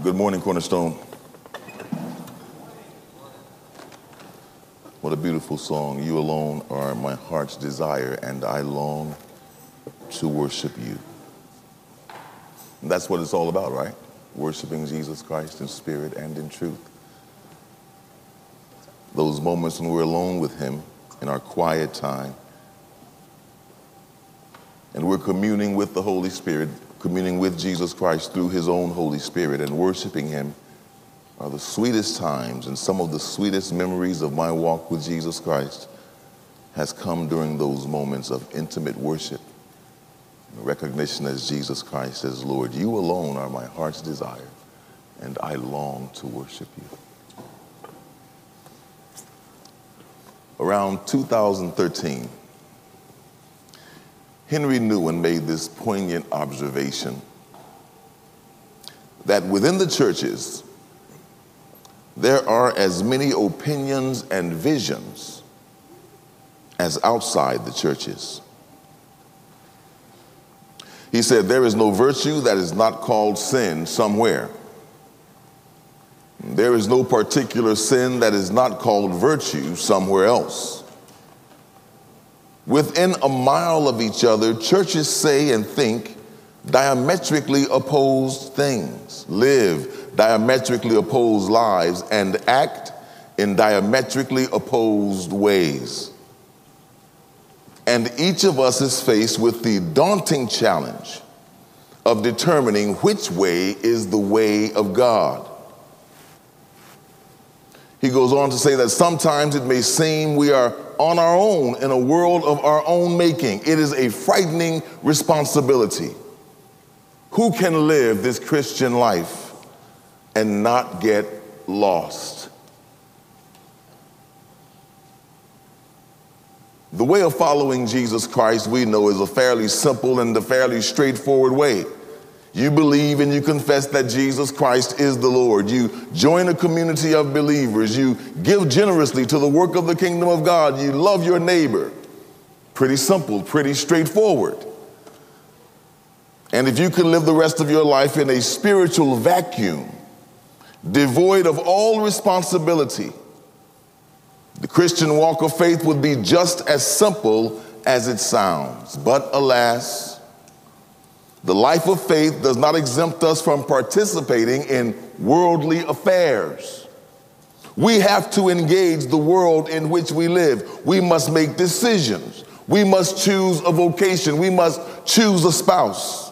Good morning, Cornerstone. What a beautiful song. You alone are my heart's desire, and I long to worship you. And that's what it's all about, right? Worshiping Jesus Christ in spirit and in truth. Those moments when we're alone with him in our quiet time, and we're communing with the Holy Spirit, communing with Jesus Christ through his own Holy Spirit, and worshiping him are the sweetest times, and some of the sweetest memories of my walk with Jesus Christ has come during those moments of intimate worship, recognition as Jesus Christ as Lord. You alone are my heart's desire, and I long to worship you. Around 2013, Henry Nouwen made this poignant observation that within the churches, there are as many opinions and visions as outside the churches. He said, there is no virtue that is not called sin somewhere. There is no particular sin that is not called virtue somewhere else. Within a mile of each other, churches say and think diametrically opposed things, live diametrically opposed lives, and act in diametrically opposed ways. And each of us is faced with the daunting challenge of determining which way is the way of God. He goes on to say that sometimes it may seem we are on our own in a world of our own making. It is a frightening responsibility. Who can live this Christian life and not get lost? The way of following Jesus Christ, we know, is a fairly simple and a fairly straightforward way. You believe and you confess that Jesus Christ is the Lord. You join a community of believers. You give generously to the work of the kingdom of God. You love your neighbor. Pretty simple, pretty straightforward. And if you could live the rest of your life in a spiritual vacuum, devoid of all responsibility, the Christian walk of faith would be just as simple as it sounds. But alas, the life of faith does not exempt us from participating in worldly affairs. We have to engage the world in which we live. We must make decisions. We must choose a vocation. We must choose a spouse.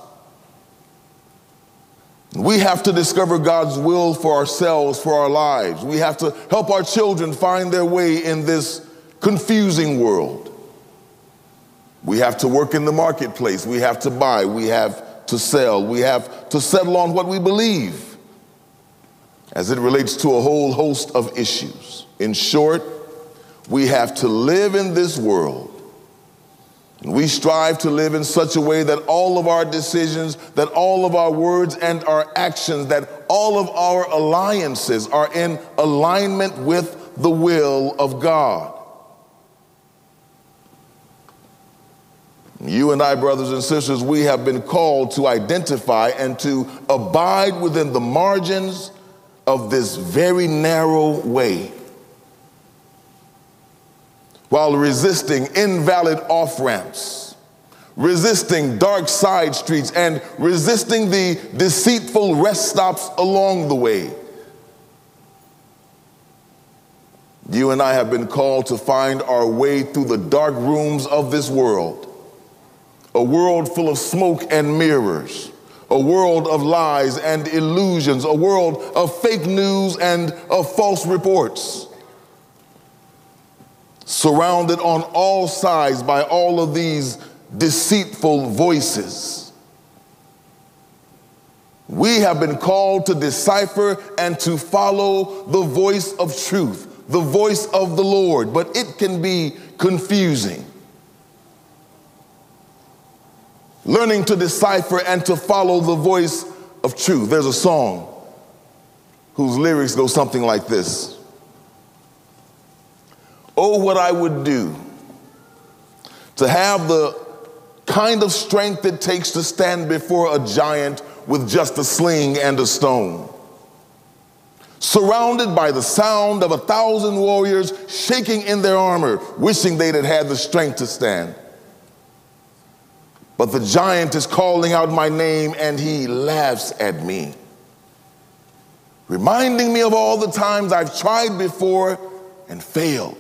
We have to discover God's will for ourselves, for our lives. We have to help our children find their way in this confusing world. We have to work in the marketplace. We have to buy. We have to sell. We have to settle on what we believe as it relates to a whole host of issues. In short, we have to live in this world. And we strive to live in such a way that all of our decisions, that all of our words and our actions, that all of our alliances are in alignment with the will of God. You and I, brothers and sisters, we have been called to identify and to abide within the margins of this very narrow way, while resisting invalid off-ramps, resisting dark side streets, and resisting the deceitful rest stops along the way. You and I have been called to find our way through the dark rooms of this world. A world full of smoke and mirrors, a world of lies and illusions, a world of fake news and of false reports, surrounded on all sides by all of these deceitful voices. We have been called to decipher and to follow the voice of truth, the voice of the Lord, but it can be confusing. Learning to decipher and to follow the voice of truth. There's a song whose lyrics go something like this. Oh, what I would do to have the kind of strength it takes to stand before a giant with just a sling and a stone. surrounded by the sound of 1,000 warriors shaking in their armor, wishing they'd had the strength to stand. But the giant is calling out my name, and he laughs at me, reminding me of all the times I've tried before and failed.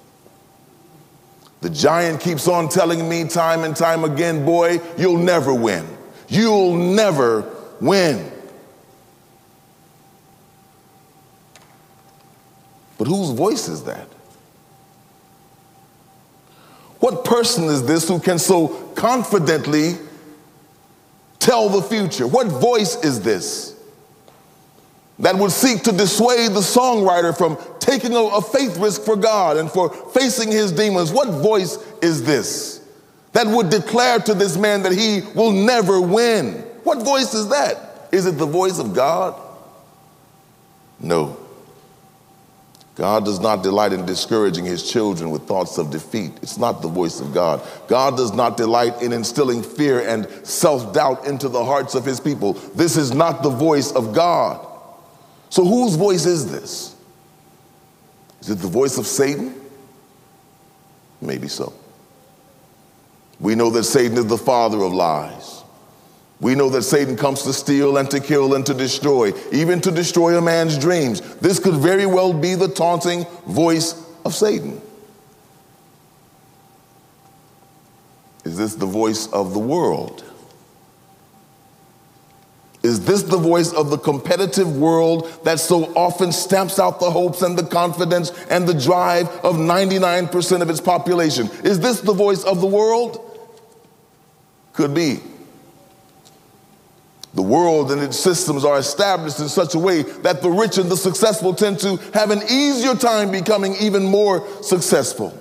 The giant keeps on telling me time and time again, boy, you'll never win. You'll never win. But whose voice is that? What person is this who can so confidently tell the future? What voice is this that would seek to dissuade the songwriter from taking a faith risk for God and for facing his demons? What voice is this that would declare to this man that he will never win? What voice is that? Is it the voice of God? No. God does not delight in discouraging his children with thoughts of defeat. It's not the voice of God. God does not delight in instilling fear and self-doubt into the hearts of his people. This is not the voice of God. So whose voice is this? Is it the voice of Satan? Maybe so. We know that Satan is the father of lies. We know that Satan comes to steal and to kill and to destroy, even to destroy a man's dreams. This could very well be the taunting voice of Satan. Is this the voice of the world? Is this the voice of the competitive world that so often stamps out the hopes and the confidence and the drive of 99% of its population? Is this the voice of the world? Could be. The world and its systems are established in such a way that the rich and the successful tend to have an easier time becoming even more successful,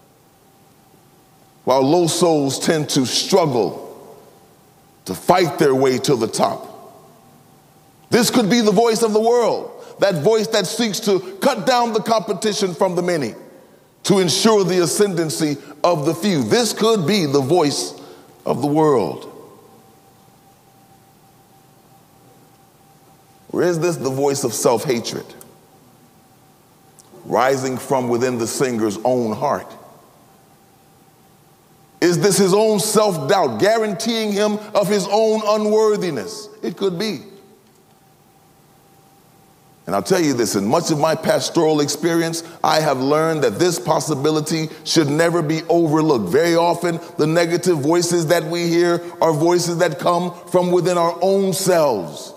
while low souls tend to struggle to fight their way to the top. This could be the voice of the world, that voice that seeks to cut down the competition from the many to ensure the ascendancy of the few. This could be the voice of the world. Or is this the voice of self-hatred, rising from within the singer's own heart? Is this his own self-doubt, guaranteeing him of his own unworthiness? It could be. And I'll tell you this, in much of my pastoral experience, I have learned that this possibility should never be overlooked. Very often, the negative voices that we hear are voices that come from within our own selves.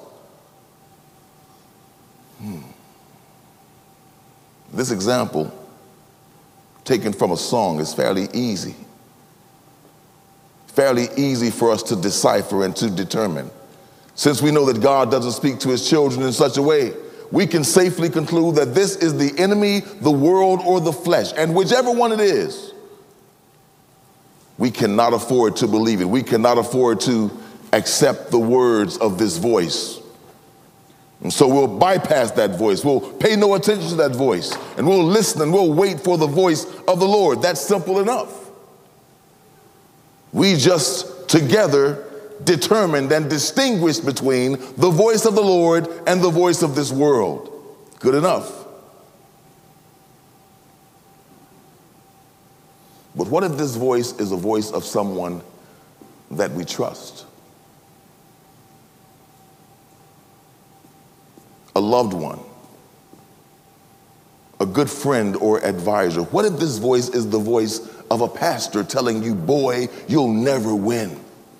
This example, taken from a song, is fairly easy for us to decipher and to determine. Since we know that God doesn't speak to his children in such a way, we can safely conclude that this is the enemy, the world, or the flesh. And whichever one it is, we cannot afford to believe it. We cannot afford to accept the words of this voice. And so we'll bypass that voice. We'll pay no attention to that voice. And we'll listen and we'll wait for the voice of the Lord. That's simple enough. We just together determined and distinguished between the voice of the Lord and the voice of this world. Good enough. But what if this voice is a voice of someone that we trust? A loved one, a good friend or advisor. What if this voice is the voice of a pastor telling you, boy, you'll never win?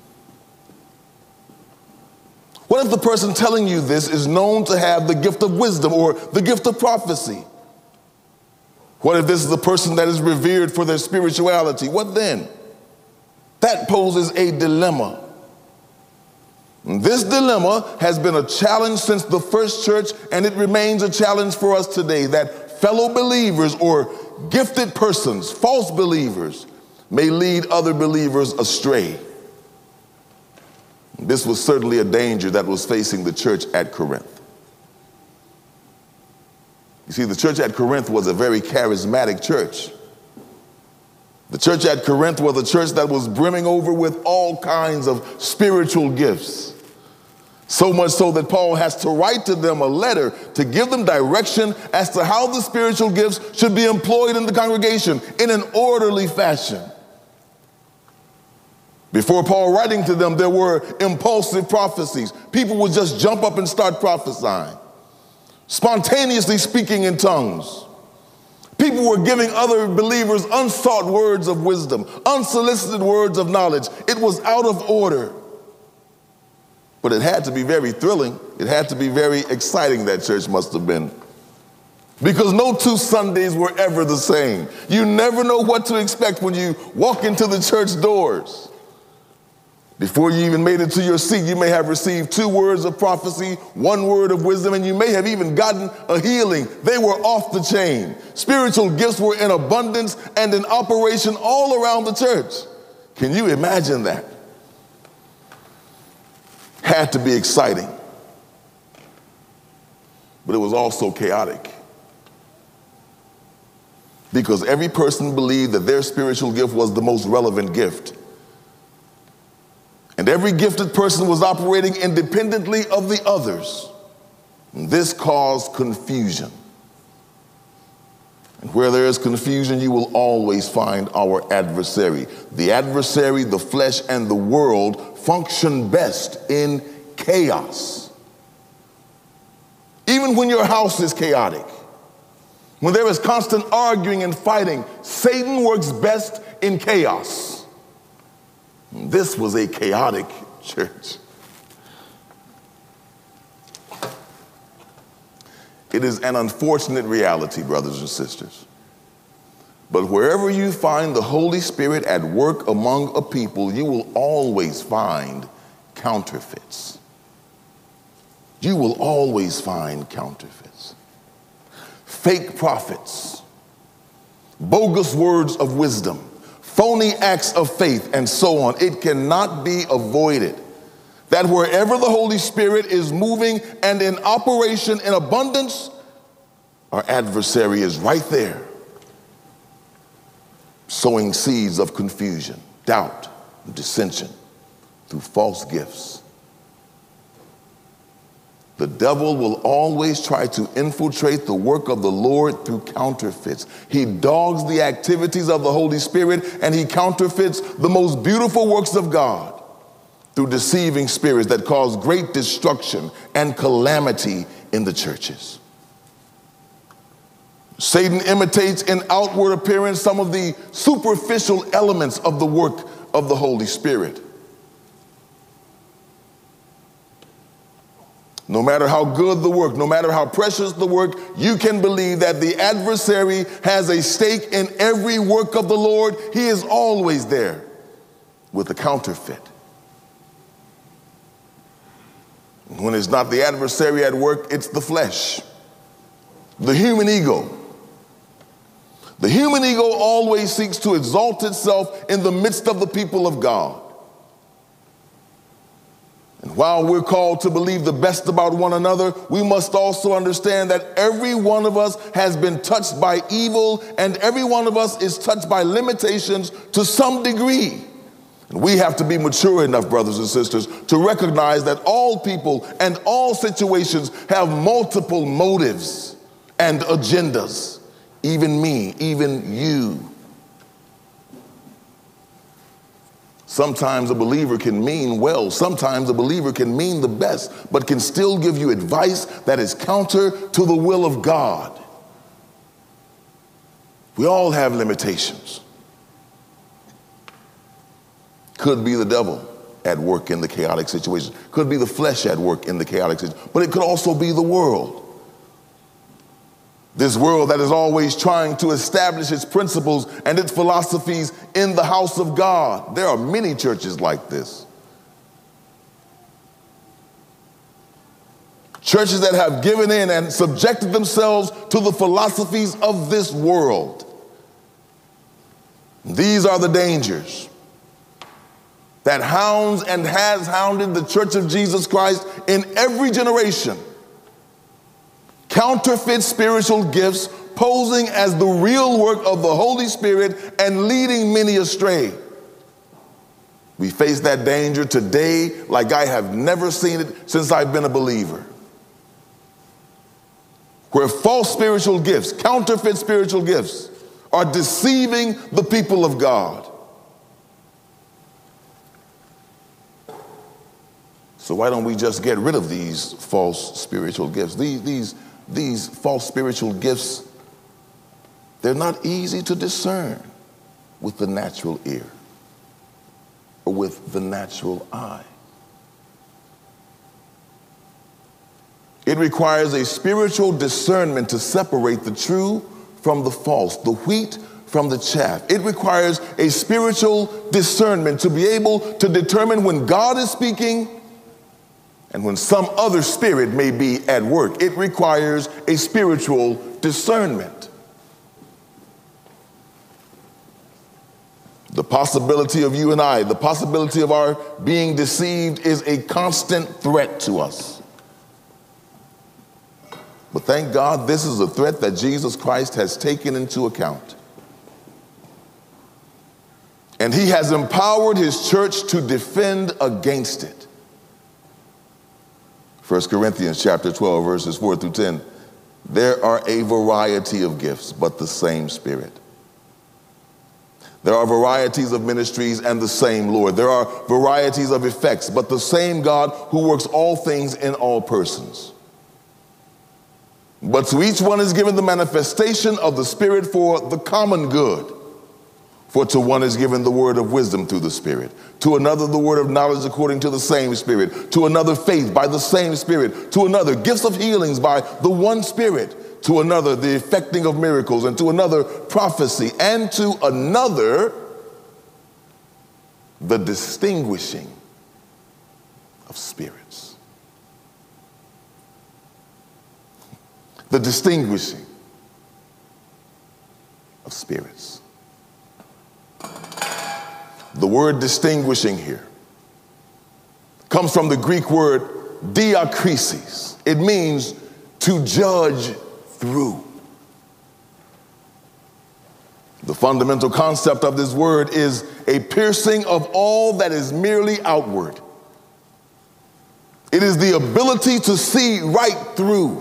What if the person telling you this is known to have the gift of wisdom or the gift of prophecy? What if this is the person that is revered for their spirituality? What then? That poses a dilemma. This dilemma has been a challenge since the first church, and it remains a challenge for us today, that fellow believers or gifted persons, false believers, may lead other believers astray. This was certainly a danger that was facing the church at Corinth. You see, the church at Corinth was a very charismatic church. The church at Corinth was a church that was brimming over with all kinds of spiritual gifts. So much so that Paul has to write to them a letter to give them direction as to how the spiritual gifts should be employed in the congregation in an orderly fashion. Before Paul writing to them, there were impulsive prophecies. People would just jump up and start prophesying, spontaneously speaking in tongues. People were giving other believers unsought words of wisdom, unsolicited words of knowledge. It was out of order. But it had to be very thrilling. It had to be very exciting, that church must have been. Because no two Sundays were ever the same. You never know what to expect when you walk into the church doors. Before you even made it to your seat, you may have received 2 words of prophecy, 1 word of wisdom, and you may have even gotten a healing. They were off the chain. Spiritual gifts were in abundance and in operation all around the church. Can you imagine that? Had to be exciting, but it was also chaotic, because every person believed that their spiritual gift was the most relevant gift, and every gifted person was operating independently of the others. And this caused confusion. And where there is confusion, you will always find our adversary. The adversary, the flesh, and the world function best in chaos. Even when your house is chaotic, when there is constant arguing and fighting, Satan works best in chaos. This was a chaotic church. It is an unfortunate reality, brothers and sisters. But wherever you find the Holy Spirit at work among a people, you will always find counterfeits. You will always find counterfeits. Fake prophets, bogus words of wisdom, phony acts of faith, and so on. It cannot be avoided that wherever the Holy Spirit is moving and in operation in abundance, our adversary is right there, sowing seeds of confusion, doubt, and dissension through false gifts. The devil will always try to infiltrate the work of the Lord through counterfeits. He dogs the activities of the Holy Spirit, and he counterfeits the most beautiful works of God through deceiving spirits that cause great destruction and calamity in the churches. Satan imitates in outward appearance some of the superficial elements of the work of the Holy Spirit. No matter how good the work, no matter how precious the work, you can believe that the adversary has a stake in every work of the Lord. He is always there with a counterfeit. When it's not the adversary at work, it's the flesh, the human ego. The human ego always seeks to exalt itself in the midst of the people of God. And while we're called to believe the best about one another, we must also understand that every one of us has been touched by evil, and every one of us is touched by limitations to some degree. And we have to be mature enough, brothers and sisters, to recognize that all people and all situations have multiple motives and agendas. Even me, even you. Sometimes a believer can mean well. Sometimes a believer can mean the best, but can still give you advice that is counter to the will of God. We all have limitations. Could be the devil at work in the chaotic situation. Could be the flesh at work in the chaotic situation. But it could also be the world. This world that is always trying to establish its principles and its philosophies in the house of God. There are many churches like this. Churches that have given in and subjected themselves to the philosophies of this world. These are the dangers that hounds and has hounded the Church of Jesus Christ in every generation. Counterfeit spiritual gifts posing as the real work of the Holy Spirit and leading many astray. We face that danger today like I have never seen it since I've been a believer. Where false spiritual gifts, counterfeit spiritual gifts, are deceiving the people of God. So why don't we just get rid of these false spiritual gifts? These false spiritual gifts, they're not easy to discern with the natural ear or with the natural eye. It requires a spiritual discernment to separate the true from the false, the wheat from the chaff. It requires a spiritual discernment to be able to determine when God is speaking and when some other spirit may be at work. It requires a spiritual discernment. The possibility of you and I, the possibility of our being deceived is a constant threat to us. But thank God this is a threat that Jesus Christ has taken into account. And he has empowered his church to defend against it. 1 Corinthians chapter 12, verses 4 through 10. There are a variety of gifts, but the same Spirit. There are varieties of ministries and the same Lord. There are varieties of effects, but the same God who works all things in all persons. But to each one is given the manifestation of the Spirit for the common good. For to one is given the word of wisdom through the Spirit, to another the word of knowledge according to the same Spirit, to another faith by the same Spirit, to another gifts of healings by the one Spirit, to another the effecting of miracles, and to another prophecy, and to another the distinguishing of spirits. The distinguishing of spirits. The word distinguishing here comes from the Greek word diakrisis. It means to judge through. The fundamental concept of this word is a piercing of all that is merely outward. It is the ability to see right through.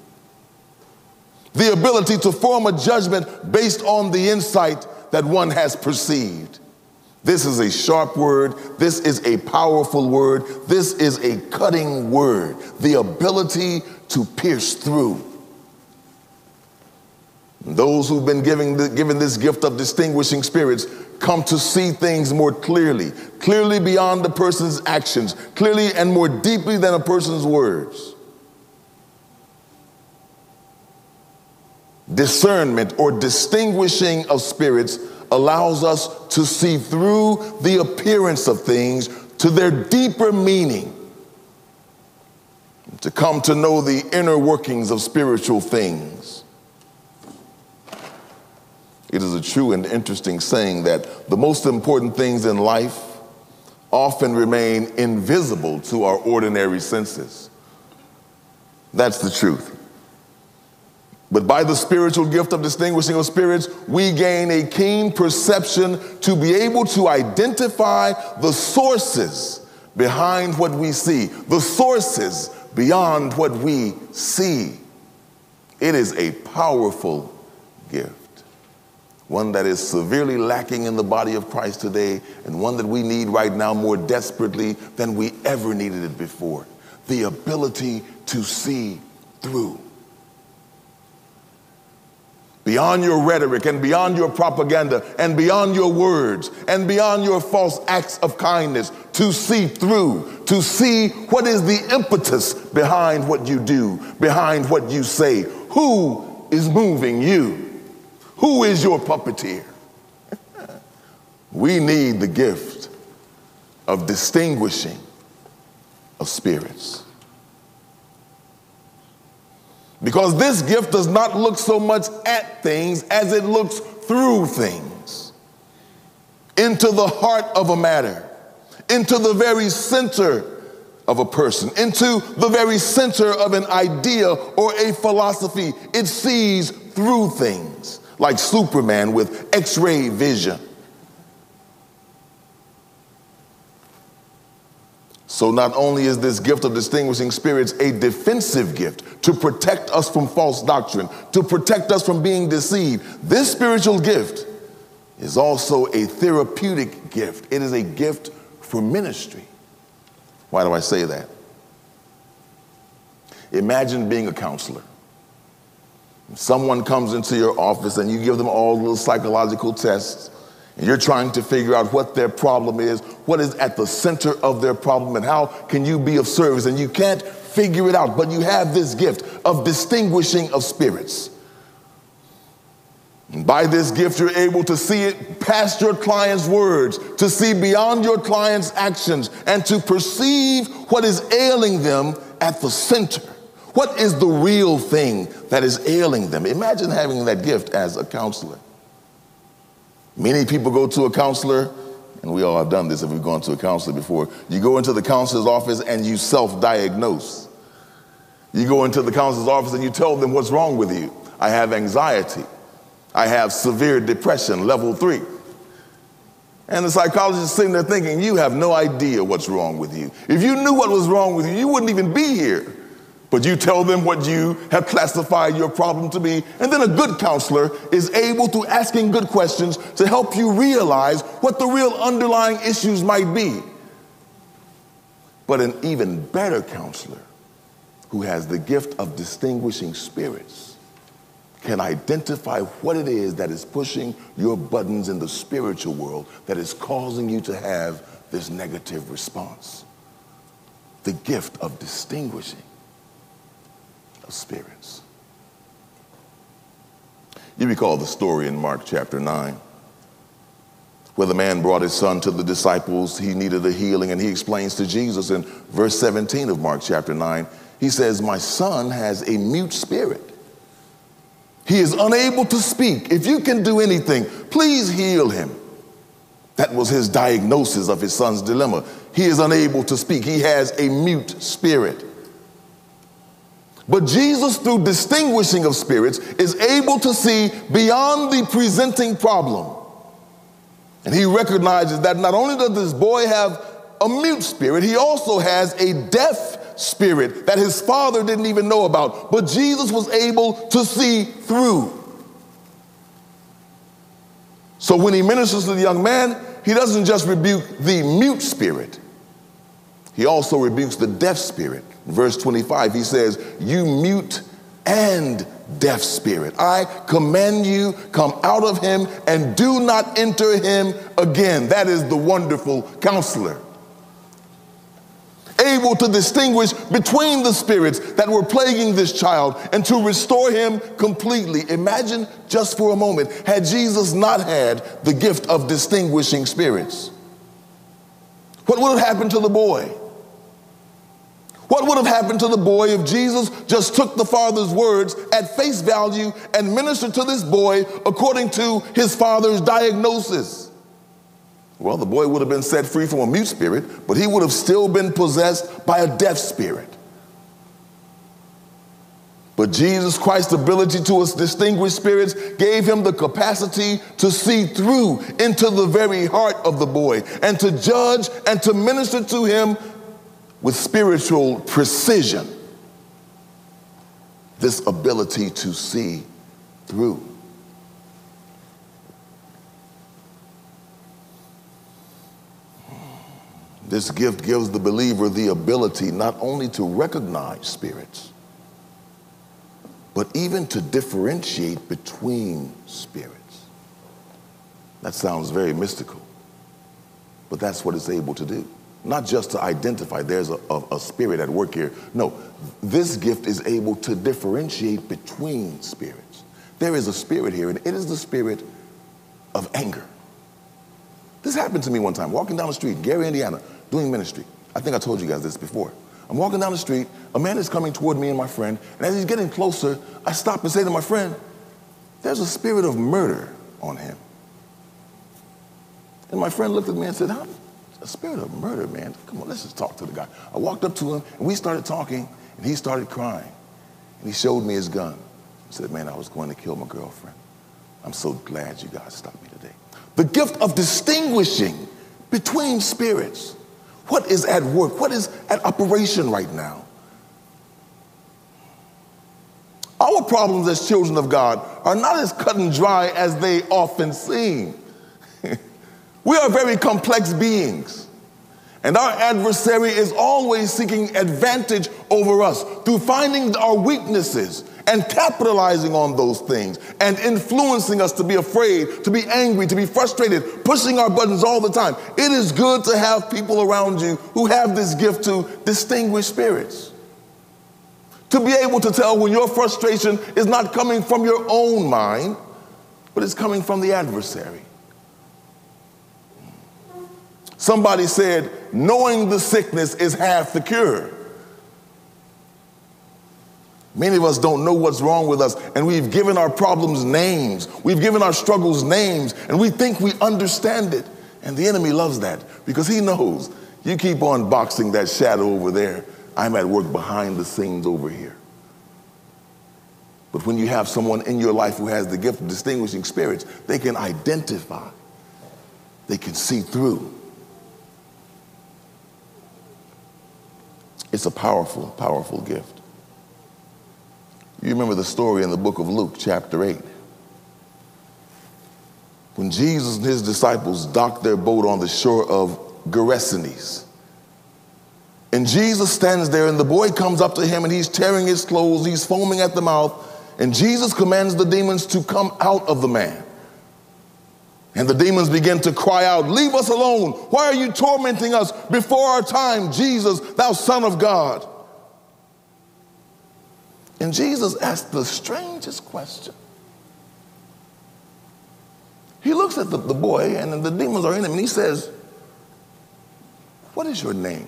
The ability to form a judgment based on the insight that one has perceived. This is a sharp word. This is a powerful word. This is a cutting word. The ability to pierce through. Those who've been given this gift of distinguishing spirits come to see things more clearly beyond the person's actions, clearly and more deeply than a person's words. Discernment or distinguishing of spirits allows us to see through the appearance of things to their deeper meaning, to come to know the inner workings of spiritual things. It is a true and interesting saying that the most important things in life often remain invisible to our ordinary senses. That's the truth. But by the spiritual gift of distinguishing of spirits, we gain a keen perception to be able to identify the sources behind what we see, the sources beyond what we see. It is a powerful gift, one that is severely lacking in the body of Christ today, and one that we need right now more desperately than we ever needed it before. The ability to see through. Beyond your rhetoric and beyond your propaganda and beyond your words and beyond your false acts of kindness, to see through, to see what is the impetus behind what you do, behind what you say. Who is moving you? Who is your puppeteer? We need the gift of distinguishing of spirits. Because this gift does not look so much at things as it looks through things, into the heart of a matter, into the very center of a person, into the very center of an idea or a philosophy. It sees through things, like Superman with X-ray vision. So not only is this gift of distinguishing spirits a defensive gift to protect us from false doctrine, to protect us from being deceived, this spiritual gift is also a therapeutic gift. It is a gift for ministry. Why do I say that? Imagine being a counselor. Someone comes into your office and you give them all little psychological tests, and you're trying to figure out what their problem is, what is at the center of their problem, and how can you be of service, and you can't figure it out, but you have this gift of distinguishing of spirits. And by this gift, you're able to see it past your client's words, to see beyond your client's actions, and to perceive what is ailing them at the center. What is the real thing that is ailing them? Imagine having that gift as a counselor. Many people go to a counselor, and we all have done this if we've gone to a counselor before. You go into the counselor's office and you self-diagnose. You go into the counselor's office and you tell them what's wrong with you. I have anxiety. I have severe depression, level 3. And the psychologist is sitting there thinking, you have no idea what's wrong with you. If you knew what was wrong with you, you wouldn't even be here. But you tell them what you have classified your problem to be. And then a good counselor is able to asking good questions to help you realize what the real underlying issues might be. But an even better counselor who has the gift of distinguishing spirits can identify what it is that is pushing your buttons in the spiritual world that is causing you to have this negative response. The gift of distinguishing spirits. You recall the story in Mark chapter 9 where the man brought his son to the disciples. He needed a healing, and he explains to Jesus in verse 17 of Mark chapter 9, he says, my son has a mute spirit. He is unable to speak. If you can do anything, please heal him. That was his diagnosis of his son's dilemma. He is unable to speak. He has a mute spirit. But Jesus, through distinguishing of spirits, is able to see beyond the presenting problem. And he recognizes that not only does this boy have a mute spirit, he also has a deaf spirit that his father didn't even know about. But Jesus was able to see through. So when he ministers to the young man, he doesn't just rebuke the mute spirit. He also rebukes the deaf spirit. Verse 25, he says, you mute and deaf spirit, I command you, come out of him and do not enter him again. That is the wonderful counselor. Able to distinguish between the spirits that were plaguing this child and to restore him completely. Imagine just for a moment, had Jesus not had the gift of distinguishing spirits, what would have happened to the boy? What would have happened to the boy if Jesus just took the father's words at face value and ministered to this boy according to his father's diagnosis? Well, the boy would have been set free from a mute spirit, but he would have still been possessed by a deaf spirit. But Jesus Christ's ability to distinguish spirits gave him the capacity to see through into the very heart of the boy and to judge and to minister to him with spiritual precision. This ability to see through. This gift gives the believer the ability not only to recognize spirits, but even to differentiate between spirits. That sounds very mystical, but that's what it's able to do. Not just to identify there's a spirit at work here. No, this gift is able to differentiate between spirits. There is a spirit here, and it is the spirit of anger. This happened to me one time, walking down the street, Gary, Indiana, doing ministry. I think I told you guys this before. I'm walking down the street, a man is coming toward me and my friend, and as he's getting closer, I stop and say to my friend, there's a spirit of murder on him. And my friend looked at me and said, how? A spirit of murder, man. Come on, let's just talk to the guy. I walked up to him, and we started talking, and he started crying. And he showed me his gun. He said, man, I was going to kill my girlfriend. I'm so glad you guys stopped me today. The gift of distinguishing between spirits. What is at work? What is at operation right now? Our problems as children of God are not as cut and dry as they often seem. We are very complex beings, and our adversary is always seeking advantage over us through finding our weaknesses and capitalizing on those things and influencing us to be afraid, to be angry, to be frustrated, pushing our buttons all the time. It is good to have people around you who have this gift to distinguish spirits, to be able to tell when your frustration is not coming from your own mind, but it's coming from the adversary. Somebody said, knowing the sickness is half the cure. Many of us don't know what's wrong with us, and we've given our problems names. We've given our struggles names, and we think we understand it. And the enemy loves that because he knows you keep on boxing that shadow over there. I'm at work behind the scenes over here. But when you have someone in your life who has the gift of distinguishing spirits, they can identify. They can see through. It's a powerful, powerful gift. You remember the story in the book of Luke, chapter 8. When Jesus and his disciples docked their boat on the shore of Gerasenes. And Jesus stands there, and the boy comes up to him, and he's tearing his clothes, he's foaming at the mouth, and Jesus commands the demons to come out of the man. And the demons begin to cry out, "Leave us alone. Why are you tormenting us before our time, Jesus, thou Son of God?" And Jesus asked the strangest question. He looks at the boy, and the demons are in him, and he says, "What is your name?"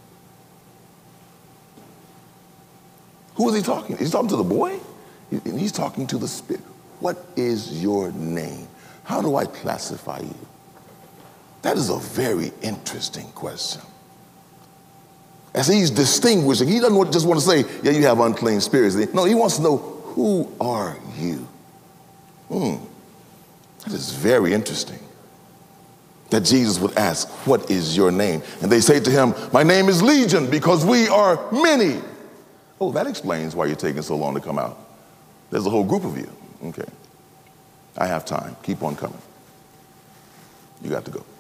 Who is he talking to? He's talking to the boy, and he's talking to the spirit. What is your name? How do I classify you? That is a very interesting question. As he's distinguishing, he doesn't just want to say, yeah, you have unclean spirits. No, he wants to know, who are you? That is very interesting that Jesus would ask, what is your name? And they say to him, my name is Legion, because we are many. Oh, that explains why you're taking so long to come out. There's a whole group of you. Okay. I have time. Keep on coming. You got to go.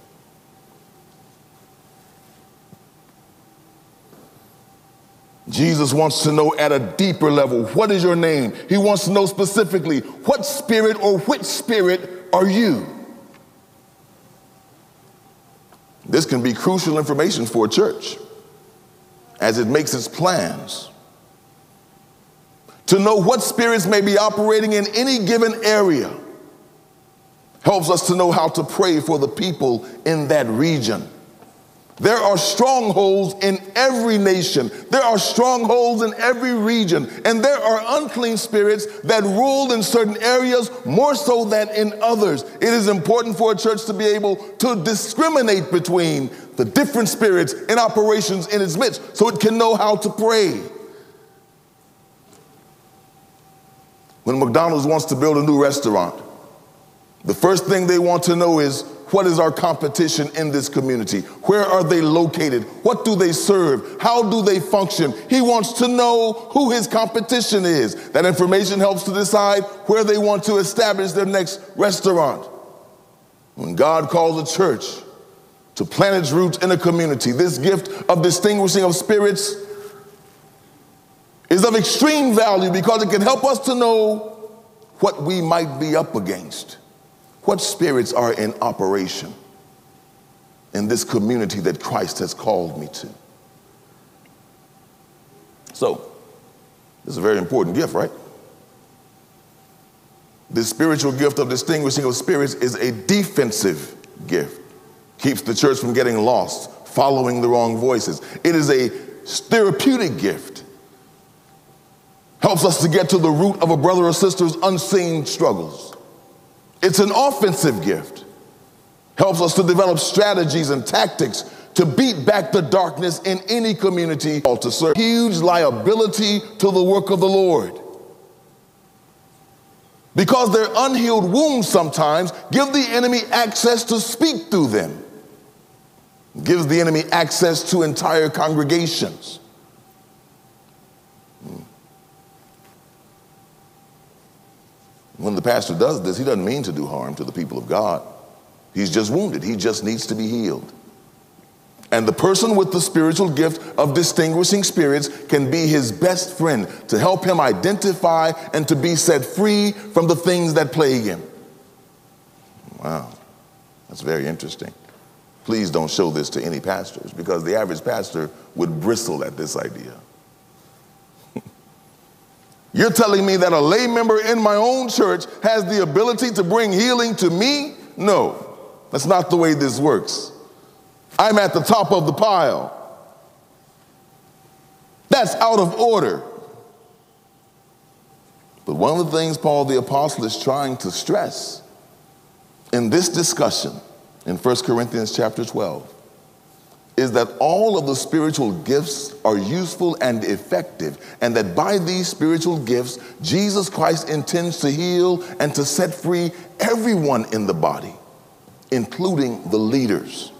Jesus wants to know at a deeper level, what is your name? He wants to know specifically, what spirit or which spirit are you? This can be crucial information for a church as it makes its plans. To know what spirits may be operating in any given area helps us to know how to pray for the people in that region. There are strongholds in every nation. There are strongholds in every region. And there are unclean spirits that rule in certain areas more so than in others. It is important for a church to be able to discriminate between the different spirits in operations in its midst so it can know how to pray. When McDonald's wants to build a new restaurant, the first thing they want to know is, what is our competition in this community? Where are they located? What do they serve? How do they function? He wants to know who his competition is. That information helps to decide where they want to establish their next restaurant. When God calls a church to plant its roots in a community, this gift of distinguishing of spirits is of extreme value because it can help us to know what we might be up against. What spirits are in operation in this community that Christ has called me to? So, this is a very important gift, right? This spiritual gift of distinguishing of spirits is a defensive gift. Keeps the church from getting lost, following the wrong voices. It is a therapeutic gift. Helps us to get to the root of a brother or sister's unseen struggles. It's an offensive gift. Helps us to develop strategies and tactics to beat back the darkness in any community or to serve. Huge liability to the work of the Lord. Because their unhealed wounds sometimes give the enemy access to speak through them. gives the enemy access to entire congregations. When the pastor does this, he doesn't mean to do harm to the people of God. He's just wounded. He just needs to be healed. And the person with the spiritual gift of distinguishing spirits can be his best friend to help him identify and to be set free from the things that plague him. Wow, that's very interesting. Please don't show this to any pastors, because the average pastor would bristle at this idea. You're telling me that a lay member in my own church has the ability to bring healing to me? No, that's not the way this works. I'm at the top of the pile. That's out of order. But one of the things Paul the Apostle is trying to stress in this discussion in 1 Corinthians chapter 12 is that all of the spiritual gifts are useful and effective, and that by these spiritual gifts, Jesus Christ intends to heal and to set free everyone in the body, including the leaders.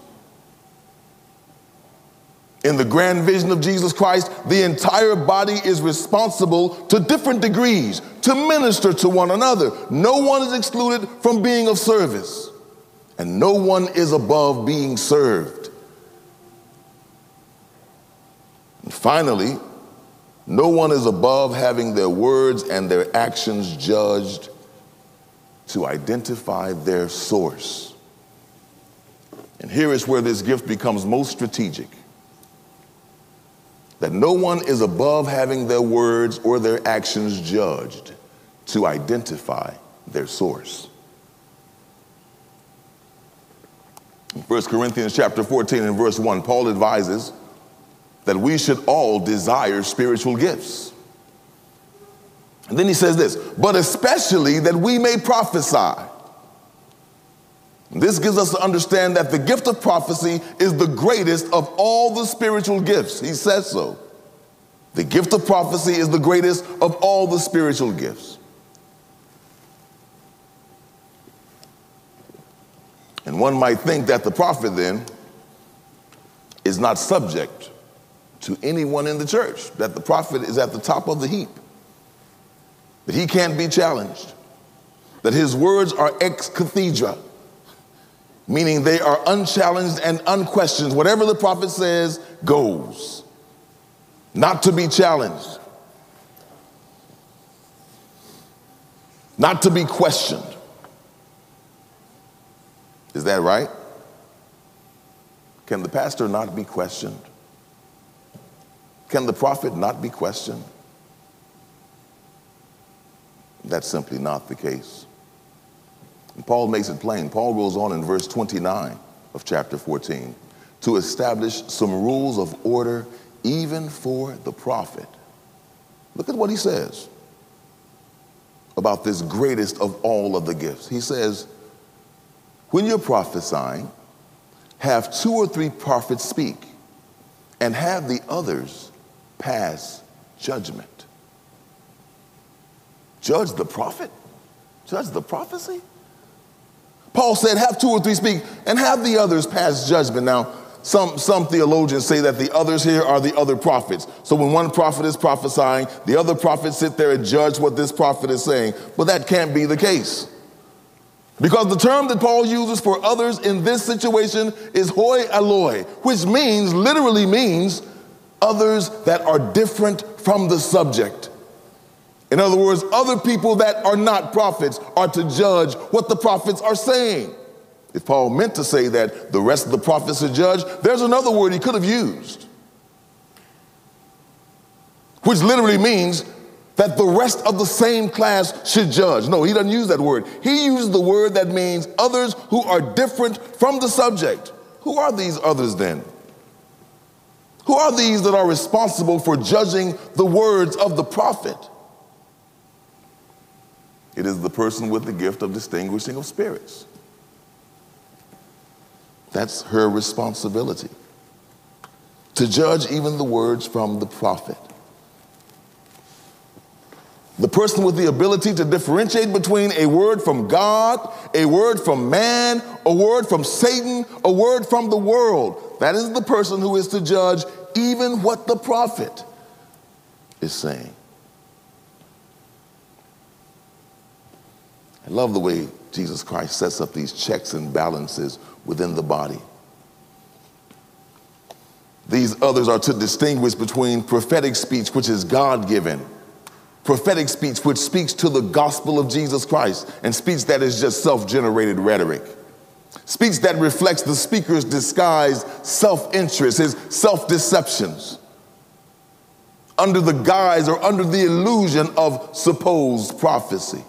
In the grand vision of Jesus Christ, the entire body is responsible to different degrees to minister to one another. No one is excluded from being of service, and no one is above being served. And finally, no one is above having their words and their actions judged to identify their source. And here is where this gift becomes most strategic. That no one is above having their words or their actions judged to identify their source. In 1 Corinthians chapter 14 and verse 1, Paul advises that we should all desire spiritual gifts. And then he says this, but especially that we may prophesy. And this gives us to understand that the gift of prophecy is the greatest of all the spiritual gifts. He says so. The gift of prophecy is the greatest of all the spiritual gifts. And one might think that the prophet then is not subject to anyone in the church, that the prophet is at the top of the heap, that he can't be challenged, that his words are ex cathedra, meaning they are unchallenged and unquestioned. Whatever the prophet says goes, not to be challenged, not to be questioned. Is that right? Can the pastor not be questioned? Can the prophet not be questioned? That's simply not the case. And Paul makes it plain. Paul goes on in verse 29 of chapter 14 to establish some rules of order even for the prophet. Look at what he says about this greatest of all of the gifts. He says, when you're prophesying, have 2 or 3 prophets speak, and have the others pass judgment. Judge the prophet? Judge the prophecy? Paul said, have 2 or 3 speak, and have the others pass judgment. Now, some theologians say that the others here are the other prophets. So when one prophet is prophesying, the other prophets sit there and judge what this prophet is saying. But that can't be the case. Because the term that Paul uses for others in this situation is hoi aloi, which literally means others that are different from the subject. In other words, other people that are not prophets are to judge what the prophets are saying. If Paul meant to say that the rest of the prophets are judged, there's another word he could have used, which literally means that the rest of the same class should judge. No, he doesn't use that word. He uses the word that means others who are different from the subject. Who are these others then? Who are these that are responsible for judging the words of the prophet? It is the person with the gift of distinguishing of spirits. That's her responsibility, to judge even the words from the prophet. The person with the ability to differentiate between a word from God, a word from man, a word from Satan, a word from the world. That is the person who is to judge even what the prophet is saying. I love the way Jesus Christ sets up these checks and balances within the body. These others are to distinguish between prophetic speech, which is God-given, prophetic speech, which speaks to the gospel of Jesus Christ, and speech that is just self-generated rhetoric. Speech that reflects the speaker's disguised self-interest, his self-deceptions, under the guise or under the illusion of supposed prophecy.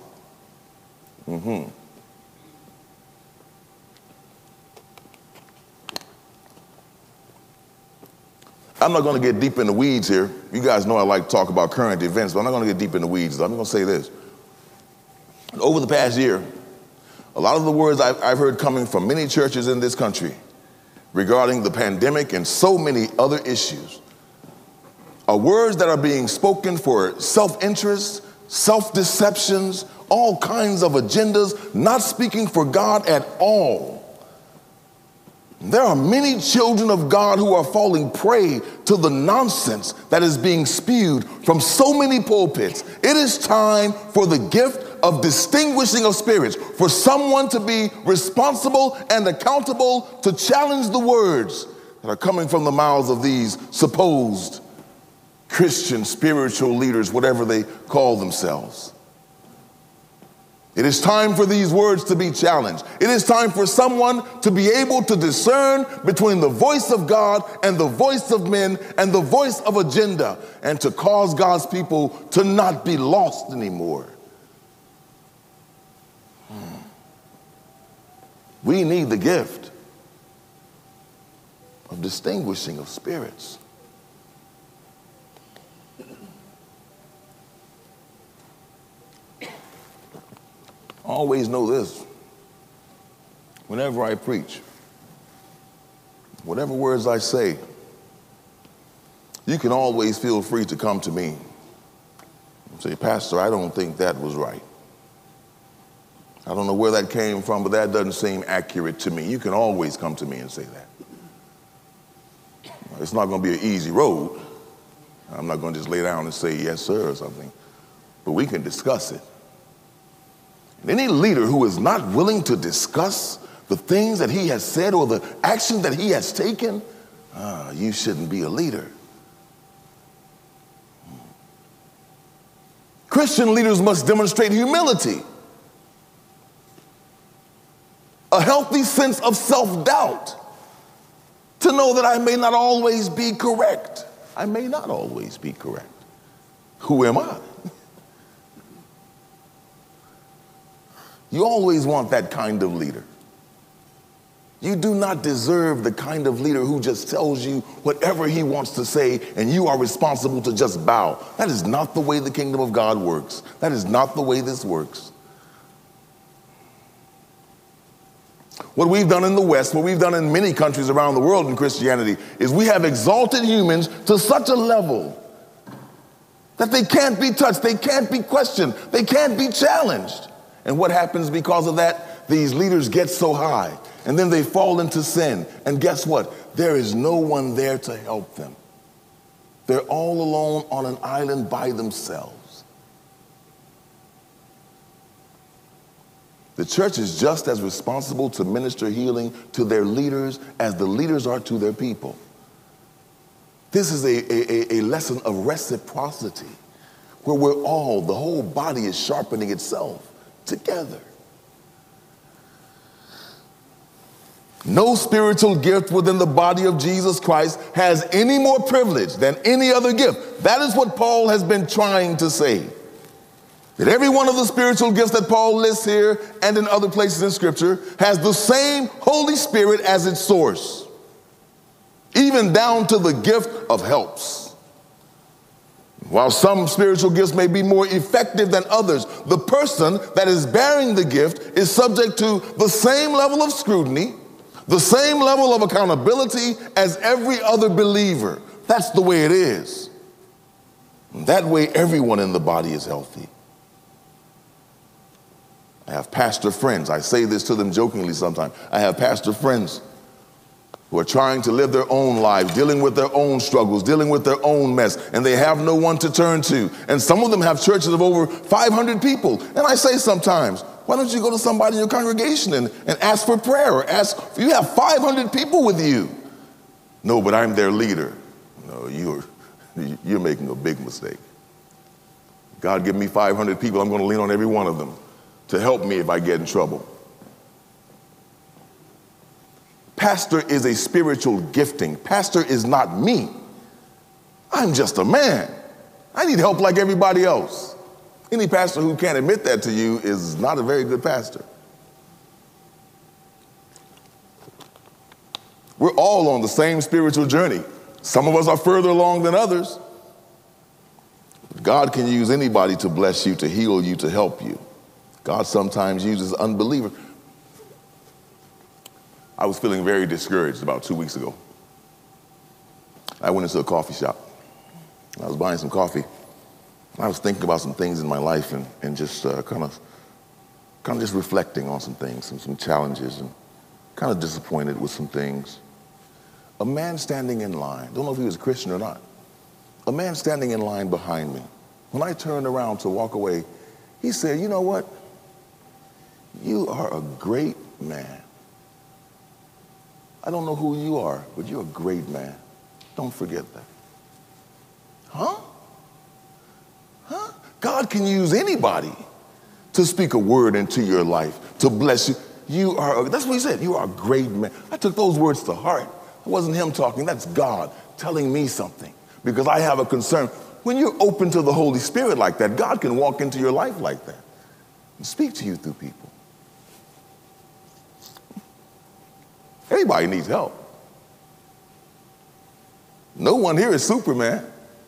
I'm not going to get deep in the weeds here. You guys know I like to talk about current events, but I'm not going to get deep in the weeds. I'm going to say this. Over the past year, a lot of the words I've heard coming from many churches in this country regarding the pandemic and so many other issues are words that are being spoken for self-interest, self-deceptions, all kinds of agendas, not speaking for God at all. There are many children of God who are falling prey to the nonsense that is being spewed from so many pulpits. It is time for the gift of distinguishing of spirits, for someone to be responsible and accountable to challenge the words that are coming from the mouths of these supposed Christian spiritual leaders, whatever they call themselves. It is time for these words to be challenged. It is time for someone to be able to discern between the voice of God and the voice of men and the voice of agenda, and to cause God's people to not be lost anymore. We need the gift of distinguishing of spirits. Always know this. Whenever I preach, whatever words I say, you can always feel free to come to me and say, Pastor, I don't think that was right. I don't know where that came from, but that doesn't seem accurate to me. You can always come to me and say that. It's not going to be an easy road. I'm not going to just lay down and say yes, sir, or something. But we can discuss it. Any leader who is not willing to discuss the things that he has said or the action that he has taken, you shouldn't be a leader. Christian leaders must demonstrate humility, a healthy sense of self-doubt, to know that I may not always be correct. I may not always be correct. Who am I? You always want that kind of leader. You do not deserve the kind of leader who just tells you whatever he wants to say and you are responsible to just bow. That is not the way the kingdom of God works. That is not the way this works. What we've done in the West, what we've done in many countries around the world in Christianity, is we have exalted humans to such a level that they can't be touched, they can't be questioned, they can't be challenged. And what happens because of that? These leaders get so high, and then they fall into sin. And guess what? There is no one there to help them. They're all alone on an island by themselves. The church is just as responsible to minister healing to their leaders as the leaders are to their people. This is a lesson of reciprocity, where we're all, the whole body is sharpening itself together. No spiritual gift within the body of Jesus Christ has any more privilege than any other gift. That is what Paul has been trying to say. That every one of the spiritual gifts that Paul lists here and in other places in Scripture has the same Holy Spirit as its source, even down to the gift of helps. While some spiritual gifts may be more effective than others, the person that is bearing the gift is subject to the same level of scrutiny, the same level of accountability as every other believer. That's the way it is. And that way, everyone in the body is healthy. I have pastor friends. I say this to them jokingly sometimes. I have pastor friends who are trying to live their own lives, dealing with their own struggles, dealing with their own mess, and they have no one to turn to. And some of them have churches of over 500 people. And I say sometimes, why don't you go to somebody in your congregation and ask for prayer, or ask, you have 500 people with you. No, but I'm their leader. No, you're making a big mistake. God give me 500 people, I'm going to lean on every one of them to help me if I get in trouble. Pastor is a spiritual gifting. Pastor is not me. I'm just a man. I need help like everybody else. Any pastor who can't admit that to you is not a very good pastor. We're all on the same spiritual journey. Some of us are further along than others. God can use anybody to bless you, to heal you, to help you. God sometimes uses unbelievers. I was feeling very discouraged about 2 weeks ago. I went into a coffee shop. I was buying some coffee. I was thinking about some things in my life and just kind of just reflecting on some things, some challenges, and kind of disappointed with some things. A man standing in line, don't know if he was a Christian or not, a man standing in line behind me. When I turned around to walk away, he said, "You know what? You are a great man. I don't know who you are, but you're a great man. Don't forget that." Huh? God can use anybody to speak a word into your life, to bless you. That's what he said. You are a great man. I took those words to heart. It wasn't him talking. That's God telling me something, because I have a concern. When you're open to the Holy Spirit like that, God can walk into your life like that and speak to you through people. Everybody needs help. No one here is Superman.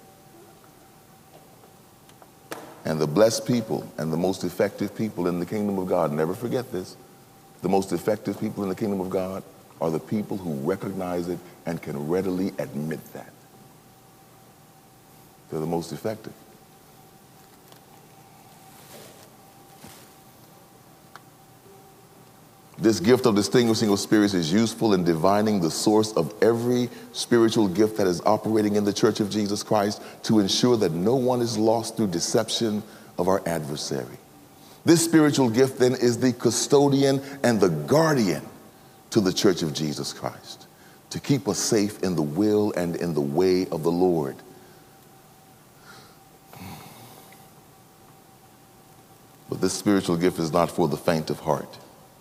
And the blessed people and the most effective people in the kingdom of God, never forget this, the most effective people in the kingdom of God are the people who recognize it and can readily admit that. They're the most effective. This gift of distinguishing of spirits is useful in divining the source of every spiritual gift that is operating in the Church of Jesus Christ, to ensure that no one is lost through deception of our adversary. This spiritual gift then is the custodian and the guardian to the Church of Jesus Christ, to keep us safe in the will and in the way of the Lord. But this spiritual gift is not for the faint of heart.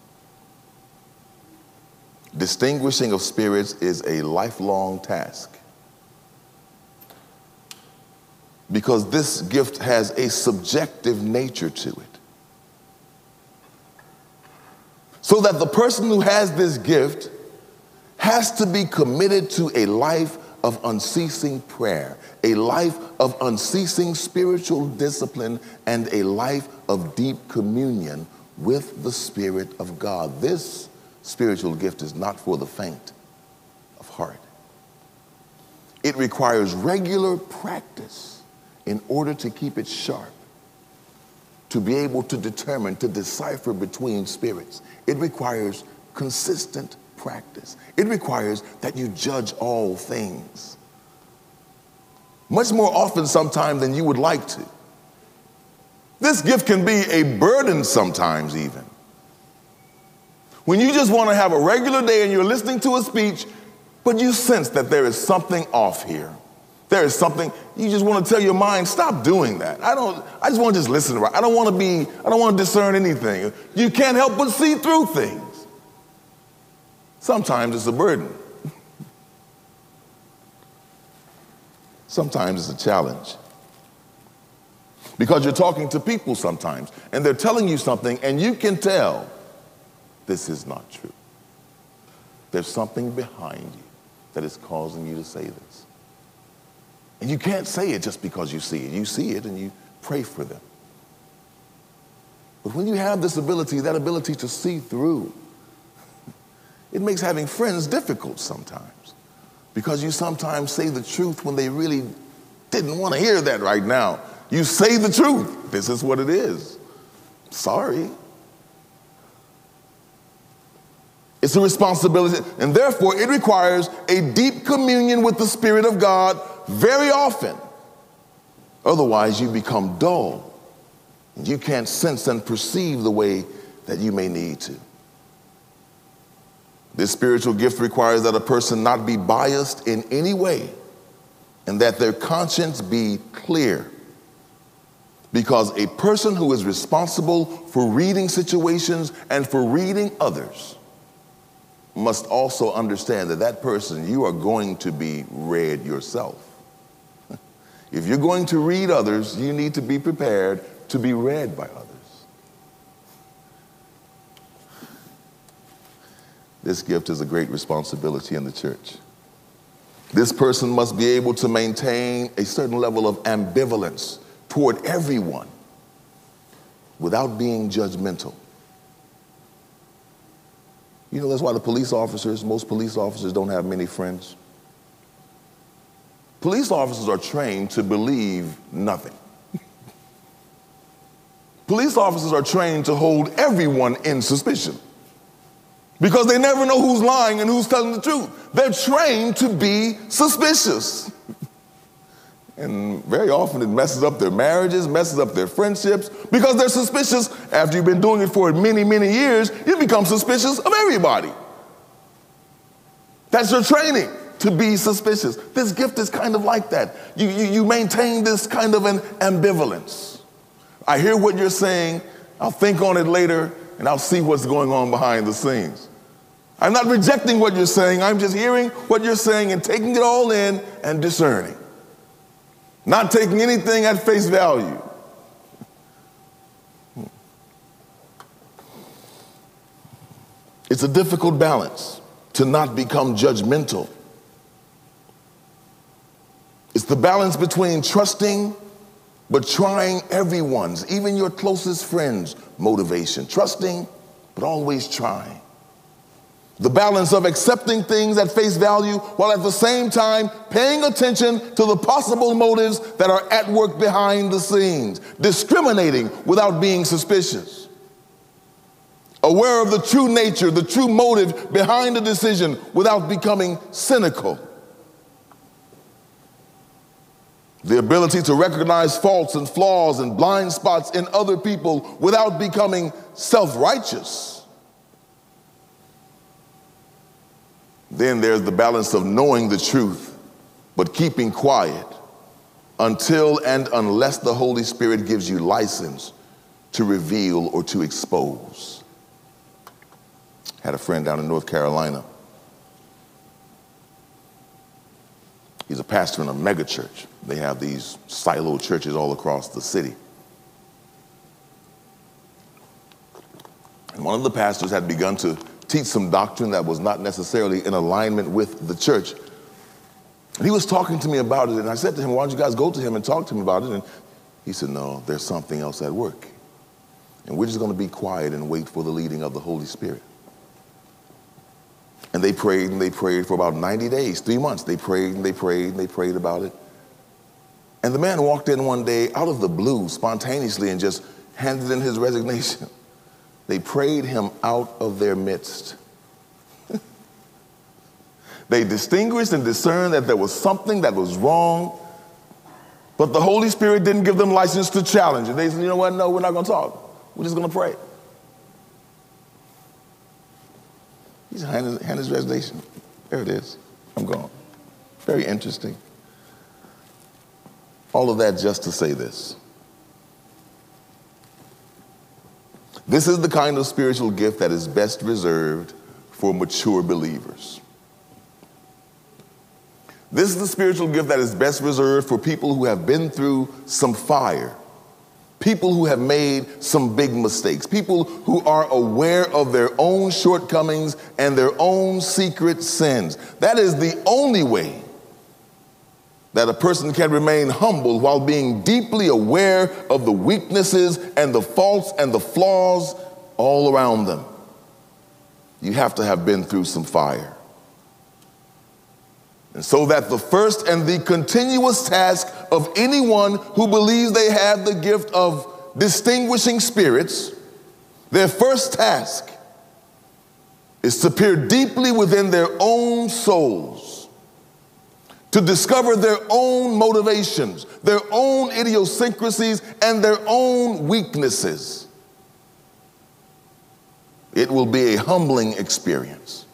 Distinguishing of spirits is a lifelong task, because this gift has a subjective nature to it. So that the person who has this gift has to be committed to a life of unceasing prayer, a life of unceasing spiritual discipline, and a life of deep communion with the Spirit of God. This spiritual gift is not for the faint of heart. It requires regular practice in order to keep it sharp, to be able to determine, to decipher between spirits. It requires consistent practice. It requires that you judge all things, much more often sometimes than you would like to. This gift can be a burden sometimes even. When you just want to have a regular day and you're listening to a speech, but you sense that there is something off here. There is something, you just want to tell your mind, stop doing that. I just want to just listen to it. I don't want to discern anything. You can't help but see through things. Sometimes it's a burden. Sometimes it's a challenge. Because you're talking to people sometimes, and they're telling you something, and you can tell this is not true. There's something behind you that is causing you to say this. And you can't say it just because you see it. You see it and you pray for them. But when you have this ability, that ability to see through, it makes having friends difficult sometimes, because you sometimes say the truth when they really didn't want to hear that right now. You say the truth. This is what it is. Sorry. It's a responsibility, and therefore it requires a deep communion with the Spirit of God very often. Otherwise, you become dull. You can't sense and perceive the way that you may need to. This spiritual gift requires that a person not be biased in any way and that their conscience be clear. Because a person who is responsible for reading situations and for reading others must also understand that that person, you are going to be read yourself. If you're going to read others, you need to be prepared to be read by others. This gift is a great responsibility in the church. This person must be able to maintain a certain level of ambivalence toward everyone without being judgmental. You know, that's why most police officers don't have many friends. Police officers are trained to believe nothing. Police officers are trained to hold everyone in suspicion because they never know who's lying and who's telling the truth. They're trained to be suspicious. And very often it messes up their marriages, messes up their friendships, because they're suspicious. After you've been doing it for many, many years, you become suspicious of everybody. That's your training, to be suspicious. This gift is kind of like that. You maintain this kind of an ambivalence. I hear what you're saying, I'll think on it later, and I'll see what's going on behind the scenes. I'm not rejecting what you're saying, I'm just hearing what you're saying and taking it all in and discerning. Not taking anything at face value. It's a difficult balance to not become judgmental. It's the balance between trusting but trying everyone's, even your closest friends' motivation. Trusting but always trying. The balance of accepting things at face value while at the same time paying attention to the possible motives that are at work behind the scenes. Discriminating without being suspicious. Aware of the true nature, the true motive behind a decision without becoming cynical. The ability to recognize faults and flaws and blind spots in other people without becoming self-righteous. Then there's the balance of knowing the truth, but keeping quiet until and unless the Holy Spirit gives you license to reveal or to expose. Had a friend down in North Carolina. He's a pastor in a mega church. They have these silo churches all across the city. And one of the pastors had begun to teach some doctrine that was not necessarily in alignment with the church. And he was talking to me about it, and I said to him, why don't you guys go to him and talk to him about it? And he said, no, there's something else at work. And we're just going to be quiet and wait for the leading of the Holy Spirit. And they prayed and they prayed for about 90 days, 3 months. They prayed and they prayed and they prayed about it. And the man walked in one day out of the blue, spontaneously, and just handed in his resignation. They prayed him out of their midst. They distinguished and discerned that there was something that was wrong, but the Holy Spirit didn't give them license to challenge it. They said, you know what, no, we're not going to talk. We're just going to pray. He's handed his resignation. There it is. I'm gone. Very interesting. All of that just to say this. This is the kind of spiritual gift that is best reserved for mature believers. This is the spiritual gift that is best reserved for people who have been through some fire, people who have made some big mistakes, people who are aware of their own shortcomings and their own secret sins. That is the only way that a person can remain humble while being deeply aware of the weaknesses and the faults and the flaws all around them. You have to have been through some fire. And so that the first and the continuous task of anyone who believes they have the gift of distinguishing spirits, their first task is to peer deeply within their own souls, to discover their own motivations, their own idiosyncrasies, and their own weaknesses. It will be a humbling experience.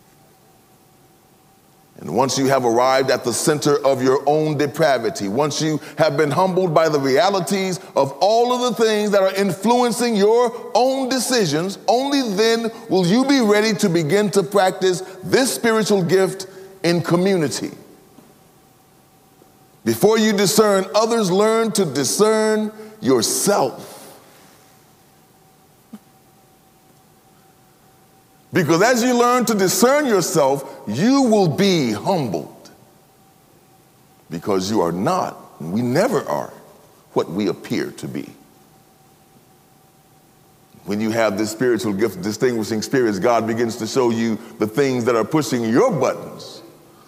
And once you have arrived at the center of your own depravity, once you have been humbled by the realities of all of the things that are influencing your own decisions, only then will you be ready to begin to practice this spiritual gift in community. Before you discern others, learn to discern yourself. Because as you learn to discern yourself, you will be humbled. Because you are not, and we never are, what we appear to be. When you have this spiritual gift, distinguishing spirits, God begins to show you the things that are pushing your buttons.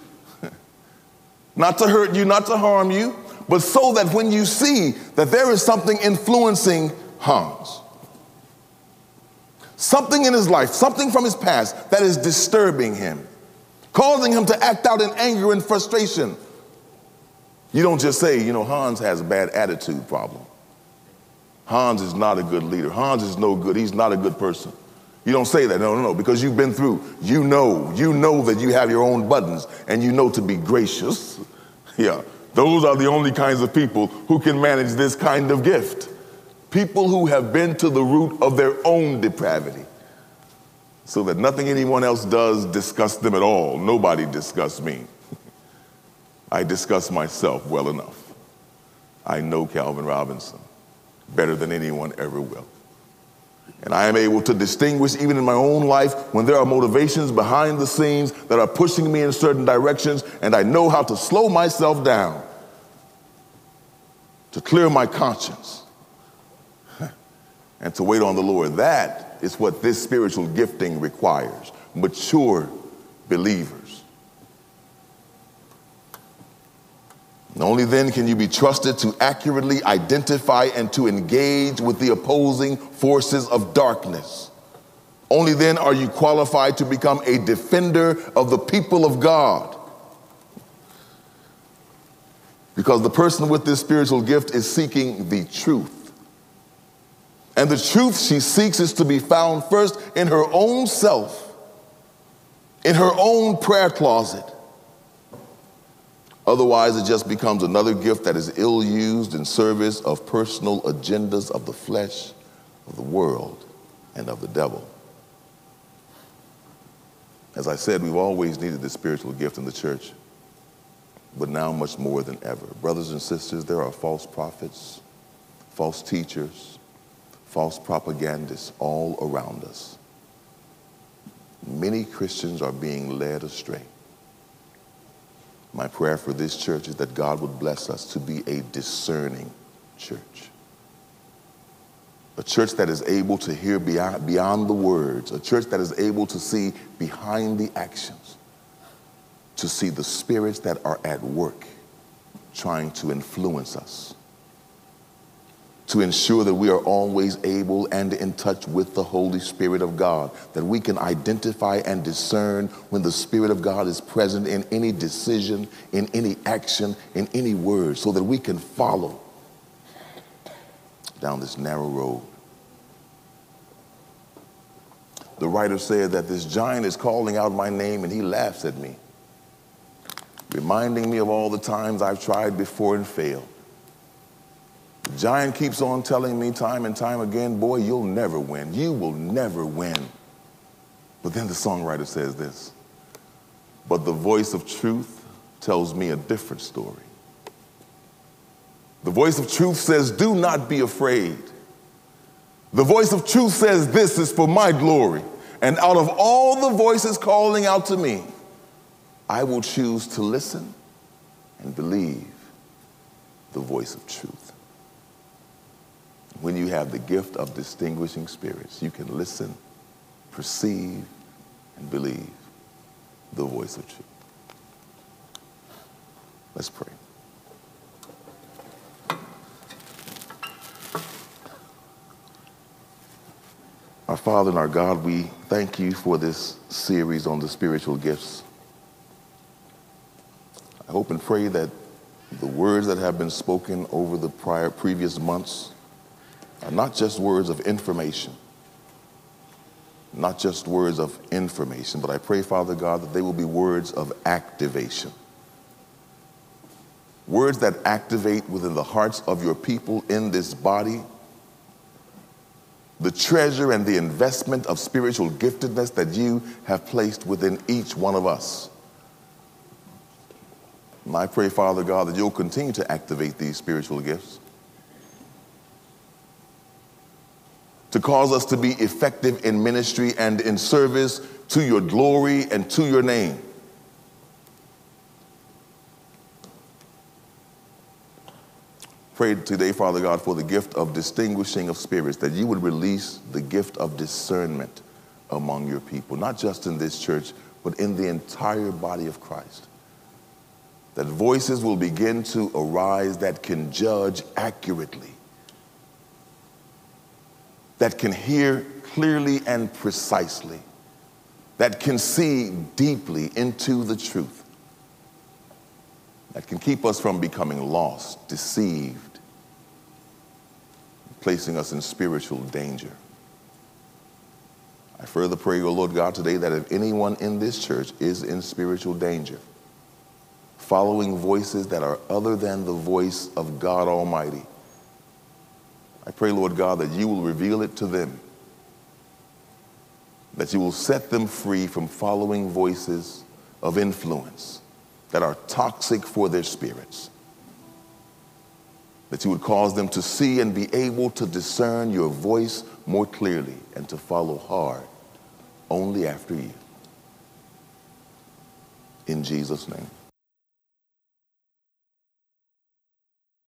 Not to hurt you, not to harm you, but so that when you see that there is something influencing Hans, something in his life, something from his past that is disturbing him, causing him to act out in anger and frustration. You don't just say, Hans has a bad attitude problem. Hans is not a good leader. Hans is no good. He's not a good person. You don't say that, no, because you've been through. You know that you have your own buttons, and you know to be gracious. Yeah, those are the only kinds of people who can manage this kind of gift. People who have been to the root of their own depravity, so that nothing anyone else does disgusts them at all. Nobody disgusts me. I discuss myself well enough. I know Calvin Robinson better than anyone ever will. And I am able to distinguish, even in my own life, when there are motivations behind the scenes that are pushing me in certain directions, and I know how to slow myself down, to clear my conscience, and to wait on the Lord. That is what this spiritual gifting requires. Mature believers. And only then can you be trusted to accurately identify and to engage with the opposing forces of darkness. Only then are you qualified to become a defender of the people of God. Because the person with this spiritual gift is seeking the truth. And the truth she seeks is to be found first in her own self, in her own prayer closet. Otherwise, it just becomes another gift that is ill-used in service of personal agendas of the flesh, of the world, and of the devil. As I said, we've always needed this spiritual gift in the church, but now much more than ever. Brothers and sisters, there are false prophets, false teachers, false propagandists all around us. Many Christians are being led astray. My prayer for this church is that God would bless us to be a discerning church. A church that is able to hear beyond the words. A church that is able to see behind the actions. To see the spirits that are at work trying to influence us. To ensure that we are always able and in touch with the Holy Spirit of God, that we can identify and discern when the Spirit of God is present in any decision, in any action, in any word, so that we can follow down this narrow road. The writer said that this giant is calling out my name and he laughs at me, reminding me of all the times I've tried before and failed. The giant keeps on telling me time and time again, boy, you'll never win. You will never win. But then the songwriter says this, but the voice of truth tells me a different story. The voice of truth says, do not be afraid. The voice of truth says, this is for my glory. And out of all the voices calling out to me, I will choose to listen and believe the voice of truth. When you have the gift of distinguishing spirits, you can listen, perceive, and believe the voice of truth. Let's pray. Our Father and our God, we thank you for this series on the spiritual gifts. I hope and pray that the words that have been spoken over the previous months are not just words of information, but I pray, Father God, that they will be words of activation. Words that activate within the hearts of your people in this body the treasure and the investment of spiritual giftedness that you have placed within each one of us. And I pray, Father God, that you'll continue to activate these spiritual gifts to cause us to be effective in ministry and in service to your glory and to your name. Pray today, Father God, for the gift of distinguishing of spirits, that you would release the gift of discernment among your people, not just in this church, but in the entire body of Christ. That voices will begin to arise that can judge accurately, that can hear clearly and precisely, that can see deeply into the truth, that can keep us from becoming lost, deceived, placing us in spiritual danger. I further pray, O Lord God, today that if anyone in this church is in spiritual danger, following voices that are other than the voice of God Almighty, I pray, Lord God, that you will reveal it to them, that you will set them free from following voices of influence that are toxic for their spirits, that you would cause them to see and be able to discern your voice more clearly and to follow hard only after you. In Jesus' name.